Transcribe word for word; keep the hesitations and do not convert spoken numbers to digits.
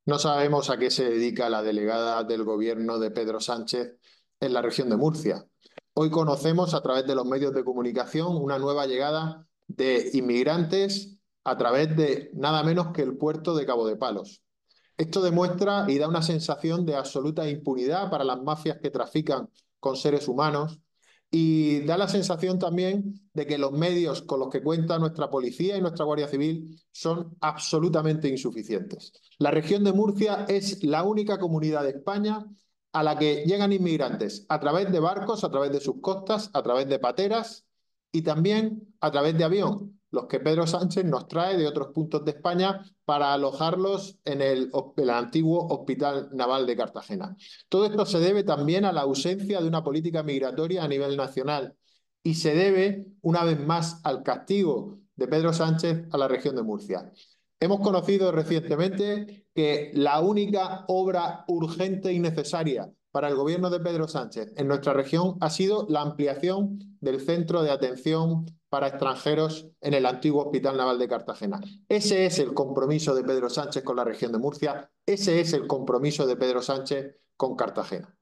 No sabemos a qué se dedica la delegada del gobierno de Pedro Sánchez en la región de Murcia. Hoy conocemos a través de los medios de comunicación una nueva llegada de inmigrantes a través de nada menos que el puerto de Cabo de Palos. Esto demuestra y da una sensación de absoluta impunidad para las mafias que trafican con seres humanos y da la sensación también de que los medios con los que cuenta nuestra policía y nuestra Guardia Civil son absolutamente insuficientes. La región de Murcia es la única comunidad de España a la que llegan inmigrantes a través de barcos, a través de sus costas, a través de pateras y también a través de avión, los que Pedro Sánchez nos trae de otros puntos de España para alojarlos en el, el antiguo Hospital Naval de Cartagena. Todo esto se debe también a la ausencia de una política migratoria a nivel nacional y se debe, una vez más, al castigo de Pedro Sánchez a la región de Murcia. Hemos conocido recientemente que la única obra urgente y necesaria para el gobierno de Pedro Sánchez en nuestra región ha sido la ampliación del centro de atención para extranjeros en el antiguo Hospital Naval de Cartagena. Ese es el compromiso de Pedro Sánchez con la región de Murcia, ese es el compromiso de Pedro Sánchez con Cartagena.